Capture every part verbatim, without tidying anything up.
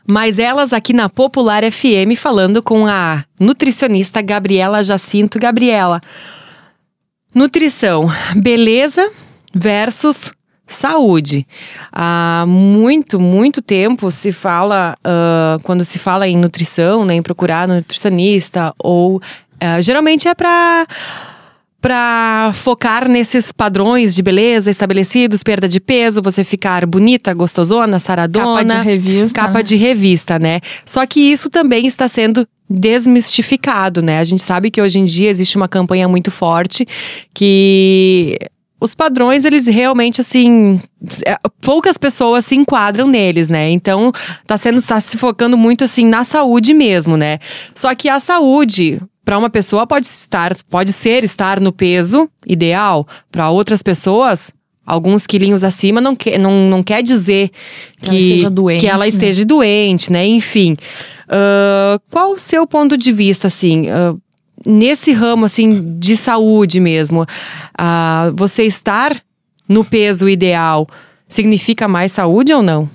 Mas elas aqui na Popular F M falando com a nutricionista Gabriela Jacinto. Gabriela, nutrição, beleza versus saúde. Há muito, muito tempo se fala, uh, quando se fala em nutrição, né, em procurar nutricionista, ou uh, geralmente é para para focar nesses padrões de beleza estabelecidos, perda de peso, você ficar bonita, gostosona, saradona. Capa de revista. Capa de revista, né? Só que isso também está sendo desmistificado, né? A gente sabe que hoje em dia existe uma campanha muito forte que os padrões, eles realmente, assim, poucas pessoas se enquadram neles, né? Então, tá sendo, tá se focando muito, assim, na saúde mesmo, né? Só que a saúde, para uma pessoa, pode estar, pode ser estar no peso ideal. Para outras pessoas, alguns quilinhos acima, não, que, não, não quer dizer que, que ela esteja doente, que ela esteja né? doente, né? Enfim, uh, qual o seu ponto de vista, assim, uh, nesse ramo, assim, de saúde mesmo? Uh, você estar no peso ideal significa mais saúde ou não?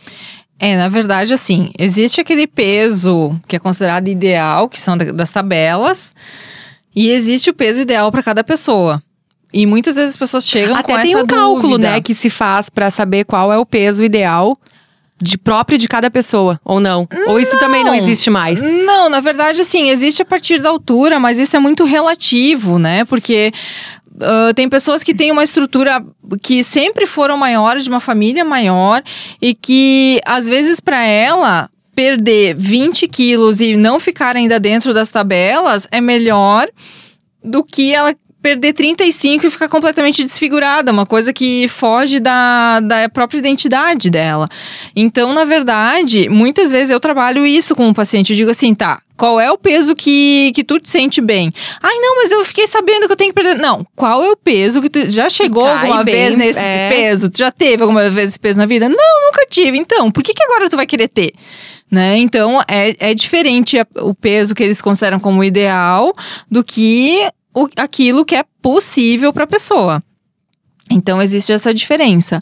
É, na verdade, assim, existe aquele peso que é considerado ideal, que são das tabelas, e existe o peso ideal para cada pessoa. E muitas vezes as pessoas chegam Até com tem essa um cálculo, dúvida. né, que se faz para saber qual é o peso ideal de próprio de cada pessoa, ou não? não? Ou isso também não existe mais? Não, na verdade, assim, existe a partir da altura, mas isso é muito relativo, né? Porque Uh, tem pessoas que têm uma estrutura que sempre foram maiores, de uma família maior, e que, às vezes, para ela, perder vinte quilos e não ficar ainda dentro das tabelas é melhor do que ela perder trinta e cinco e ficar completamente desfigurada, uma coisa que foge da, da própria identidade dela. Então, na verdade, muitas vezes eu trabalho isso com o paciente, eu digo assim, tá, qual é o peso que, que tu te sente bem? Ai, não, mas eu fiquei sabendo que eu tenho que perder. Não, qual é o peso que tu já chegou alguma bem, vez nesse é. peso? Tu já teve alguma vez esse peso na vida? Não, nunca tive. Então, por que, que agora tu vai querer ter? Né? Então, é, é diferente o peso que eles consideram como ideal do que o, aquilo que é possível para a pessoa. Então, existe essa diferença.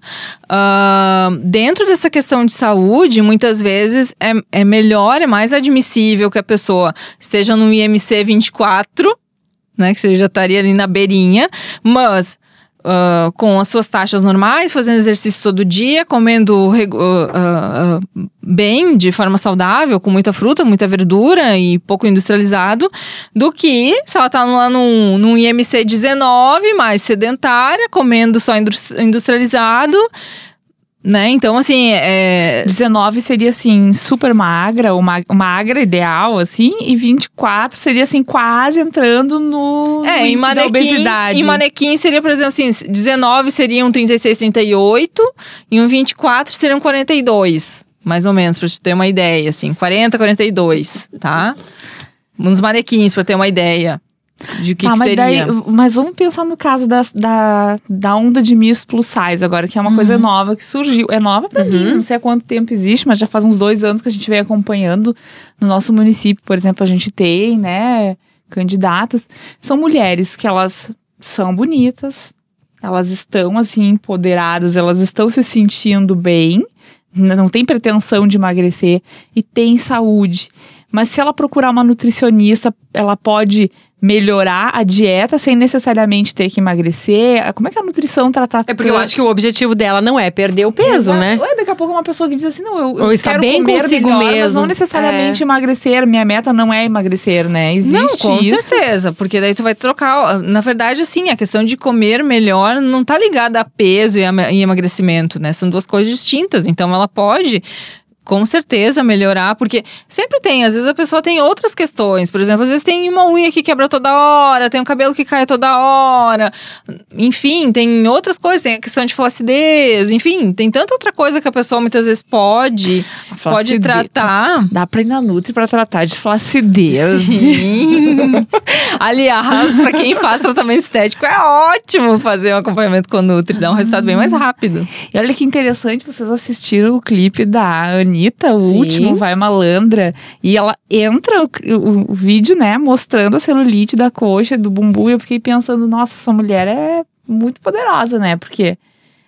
Uh, dentro dessa questão de saúde, muitas vezes é, é melhor, é mais admissível que a pessoa esteja no I M C vinte e quatro, né, que você já estaria ali na beirinha, mas uh, com as suas taxas normais, fazendo exercício todo dia, comendo uh, uh, uh, bem, de forma saudável, com muita fruta, muita verdura e pouco industrializado, do que se ela está lá num, num I M C dezenove, mais sedentária, comendo só industrializado, né? Então, assim, é... dezenove seria, assim, super magra, uma magra ideal, assim, e vinte e quatro seria, assim, quase entrando no, é, no em índice da obesidade. Em manequim seria, por exemplo, assim, dezenove seria um trinta e seis, trinta e oito, e um vinte e quatro seria um quarenta e dois, mais ou menos, pra te ter uma ideia, assim, quarenta, quarenta e dois, tá? Uns manequins, pra ter uma ideia de o que, ah, que mas seria. Daí, mas vamos pensar no caso da, da, da onda de Miss Plus Size agora, que é uma uhum. coisa nova que surgiu. É nova pra uhum. mim, não sei há quanto tempo existe, mas já faz uns dois anos que a gente vem acompanhando. No nosso município, por exemplo, a gente tem, né, candidatas. São mulheres que elas são bonitas, elas estão, assim, empoderadas, elas estão se sentindo bem, não tem pretensão de emagrecer e tem saúde. Mas se ela procurar uma nutricionista, ela pode melhorar a dieta sem necessariamente ter que emagrecer. Como é que a nutrição trata... É porque eu acho que o objetivo dela não é perder o peso, Exato. né? Ué, daqui a pouco uma pessoa que diz assim, não, eu, Ou eu está quero bem comer consigo melhor, mesmo. mas não necessariamente é. emagrecer. Minha meta não é emagrecer, né? Existe não, com isso. certeza, porque daí tu vai trocar. Na verdade, assim, a questão de comer melhor não tá ligada a peso e, a, e emagrecimento, né? São duas coisas distintas. Então, ela pode... com certeza melhorar, porque sempre tem, às vezes a pessoa tem outras questões, por exemplo, às vezes tem uma unha que quebra toda hora, tem um cabelo que cai toda hora, enfim, tem outras coisas, tem a questão de flacidez, enfim, tem tanta outra coisa que a pessoa muitas vezes pode, pode tratar. Dá pra ir na Nutri pra tratar de flacidez. Sim. Aliás, pra quem faz tratamento estético, é ótimo fazer um acompanhamento com o Nutri, dá um resultado bem mais rápido. E olha que interessante, vocês assistiram o clipe da Anitta, o Sim. último, Vai Malandra, e ela entra o, o, o vídeo, né, mostrando a celulite da coxa, do bumbum, e eu fiquei pensando, nossa, essa mulher é muito poderosa, né, porque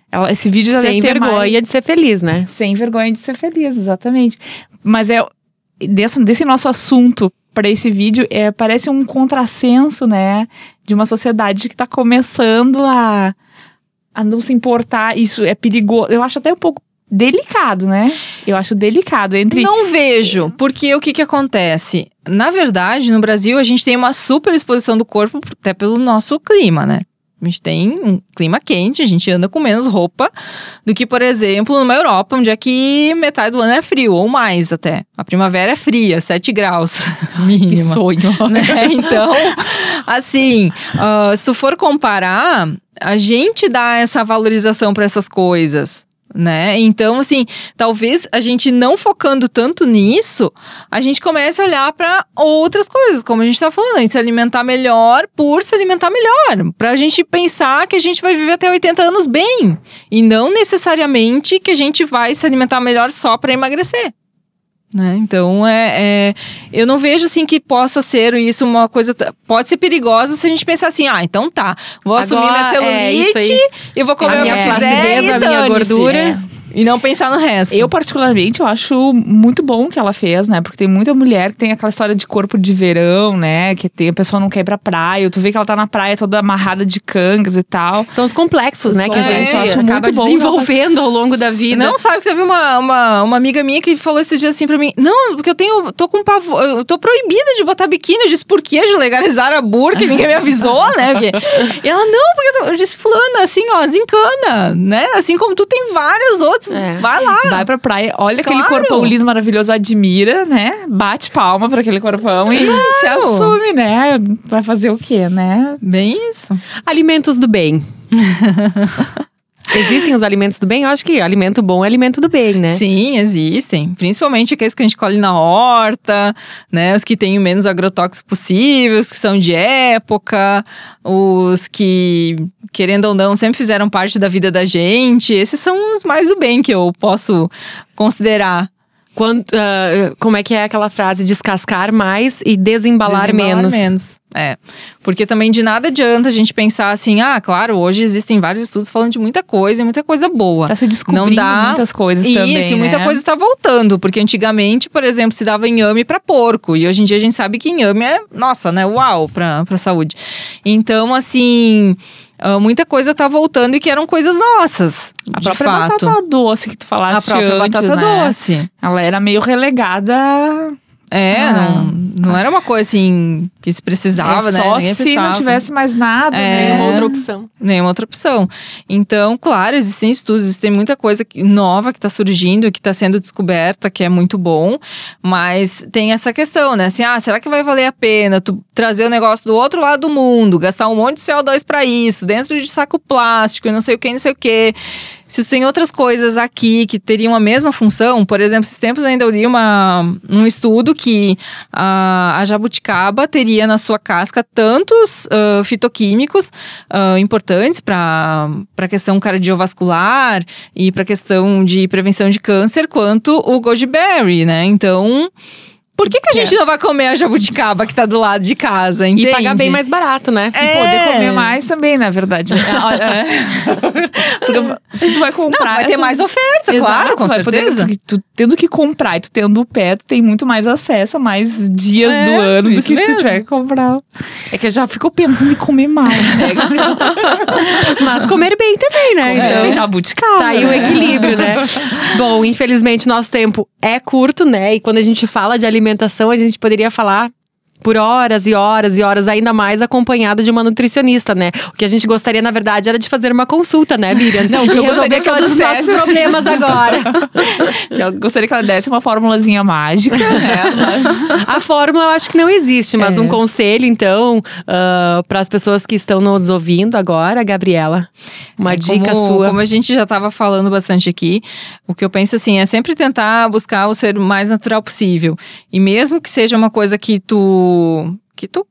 Ela, esse vídeo já Sem deve ter vergonha mais... de ser feliz, né? Sem vergonha de ser feliz, exatamente. Mas é desse, desse nosso assunto para esse vídeo, é, parece um contrassenso, né? De uma sociedade que tá começando a, a não se importar. Isso é perigoso. Eu acho até um pouco delicado, né? Eu acho delicado. Entre... Não vejo, porque o que que acontece? Na verdade, no Brasil, a gente tem uma super exposição do corpo, até pelo nosso clima, né? A gente tem um clima quente, a gente anda com menos roupa do que, por exemplo, numa Europa, onde é que metade do ano é frio, ou mais até. A primavera é fria, sete graus. Que sonho. Né? Então, assim, uh, se tu for comparar, a gente dá essa valorização para essas coisas. Né? Então, assim, talvez a gente não focando tanto nisso, a gente comece a olhar para outras coisas, como a gente tá falando, se alimentar melhor por se alimentar melhor, pra gente pensar que a gente vai viver até oitenta anos bem, e não necessariamente que a gente vai se alimentar melhor só para emagrecer. Né? Então, é, é, eu não vejo assim que possa ser isso uma coisa... Pode ser perigosa se a gente pensar assim, ah, então tá, vou Agora, assumir minha celulite é, e vou comer a o minha que flacidez, quiser e a minha dane-se. gordura. É. E não pensar no resto. Eu, particularmente, eu acho muito bom o que ela fez, né? Porque tem muita mulher que tem aquela história de corpo de verão, né? Que tem, a pessoa não quer ir pra praia. Tu vê que ela tá na praia toda amarrada de cangas e tal. São os complexos, né? Que a gente É, acha muito acaba bom, desenvolvendo ao longo da vida. Não, sabe que teve uma, uma, uma amiga minha que falou esses dias assim pra mim, não, porque eu tenho, tô com pavor, eu tô proibida de botar biquíni. Eu disse, por quê? De legalizar a burca, ninguém me avisou, né? E ela, não, porque eu, tô... eu disse, fulana, assim, ó, desencana, né? Assim como tu tem vários outros, É. vai lá. Vai pra praia, olha Claro. aquele corpão lindo, maravilhoso, admira, né? Bate palma pra aquele corpão e se assume, né? Vai fazer o quê, né? Bem isso. Alimentos do bem. Existem os alimentos do bem? Eu acho que alimento bom é alimento do bem, né? Sim, existem. Principalmente aqueles que a gente colhe na horta, né? Os que têm o menos agrotóxico possível, os que são de época, os que, querendo ou não, sempre fizeram parte da vida da gente. Esses são os mais do bem que eu posso considerar. Quando, ah, como é que é aquela frase? Descascar mais e desembalar, Desembalar menos. menos. É. Porque também de nada adianta a gente pensar assim, ah, claro, hoje existem vários estudos falando de muita coisa e muita coisa boa. Tá se descobrindo Não dá... muitas coisas Isso, também, Isso, e muita né? coisa tá voltando. Porque antigamente, por exemplo, se dava inhame pra porco. E hoje em dia a gente sabe que inhame é, nossa, né, uau, pra, pra saúde. Então, assim... Uh, muita coisa tá voltando e que eram coisas nossas, A de própria fato. batata doce que tu falaste A própria antes, batata né? doce. Ela era meio relegada. É, Ah. não, não era uma coisa assim que se precisava, é né? só Ninguém se precisava. não tivesse mais nada, É. né? Nenhuma outra opção. Nenhuma outra opção. Então, claro, existem estudos, existem muita coisa que- nova que está surgindo, que está sendo descoberta, que é muito bom, mas tem essa questão, né? Assim, ah, será que vai valer a pena tu trazer o negócio do outro lado do mundo, gastar um monte de C O dois para isso, dentro de saco plástico e não sei o que, não sei o que. Se tu tem outras coisas aqui que teriam a mesma função, por exemplo, esses tempos ainda eu li uma, um estudo que a, a jabuticaba teria na sua casca tantos uh, fitoquímicos uh, importantes para a questão cardiovascular e para a questão de prevenção de câncer, quanto o goji berry, né? Então... Por que, que a gente não vai comer a jabuticaba que tá do lado de casa, entende? E pagar bem mais barato, né? E É. poder comer mais também, na verdade. né? Olha, Porque se tu vai comprar... Não, vai ter essa- mais oferta, Exato, claro, com tu vai poder- certeza. porque tu tendo que comprar e tu tendo o pé, tu tem muito mais acesso a mais dias É, do ano do isso que se tu mesmo. tiver que comprar. É que eu já fico pensando em comer mais, né? Mas comer bem também, né? Então, Então, jabuticaba. tá aí o equilíbrio, né? Bom, infelizmente nosso tempo é curto, né? E quando a gente fala de alimentação, a gente poderia falar por horas e horas e horas, ainda mais acompanhada de uma nutricionista, né? O que a gente gostaria, na verdade, era de fazer uma consulta, né, Miriam? Não, o que eu gostaria resolver que ela todos os nossos dissesse, assim. problemas agora. Que eu gostaria que ela desse uma formulazinha mágica, né? A fórmula eu acho que não existe, mas É. um conselho, então, para as pessoas que estão nos ouvindo agora, Gabriela, uma É, dica como, sua. Como a gente já estava falando bastante aqui, o que eu penso assim é sempre tentar buscar o ser o mais natural possível. E mesmo que seja uma coisa que tu que tu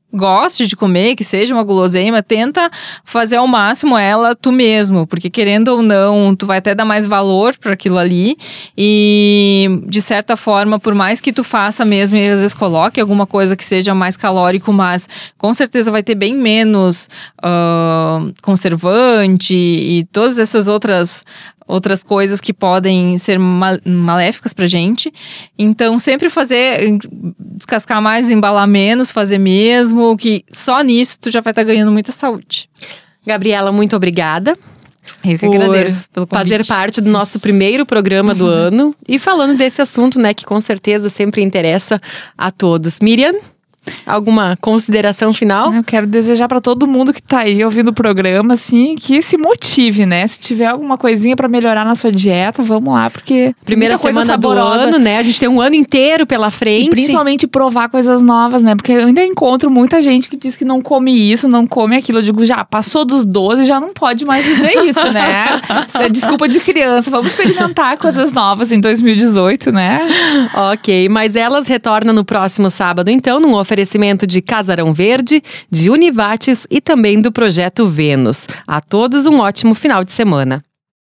goste de comer, que seja uma guloseima, tenta fazer ao máximo ela tu mesmo, porque querendo ou não, tu vai até dar mais valor para aquilo ali e de certa forma, por mais que tu faça mesmo e às vezes coloque alguma coisa que seja mais calórico, mas com certeza vai ter bem menos uh, conservante e todas essas outras outras coisas que podem ser mal- maléficas pra gente. Então, sempre fazer, descascar mais, embalar menos, fazer mesmo, que só nisso tu já vai estar ganhando muita saúde. Gabriela, muito obrigada. Eu que por agradeço pelo convite. fazer parte do nosso primeiro programa do ano. E falando desse assunto, né, que com certeza sempre interessa a todos. Miriam, alguma consideração final? Eu quero desejar pra todo mundo que tá aí ouvindo o programa, assim, que se motive, né? Se tiver alguma coisinha pra melhorar na sua dieta, vamos lá, porque Primeira muita coisa semana do saborosa. ano, né? A gente tem um ano inteiro pela frente. E principalmente provar coisas novas, né? Porque eu ainda encontro muita gente que diz que não come isso, não come aquilo. Eu digo, já passou dos doze, já não pode mais dizer isso, né? Isso é desculpa de criança. Vamos experimentar coisas novas em dois mil e dezoito, né? Ok, mas elas retornam no próximo sábado, então, num oferecimento de Casarão Verde, de Univates e também do Projeto Vênus. A todos um ótimo final de semana.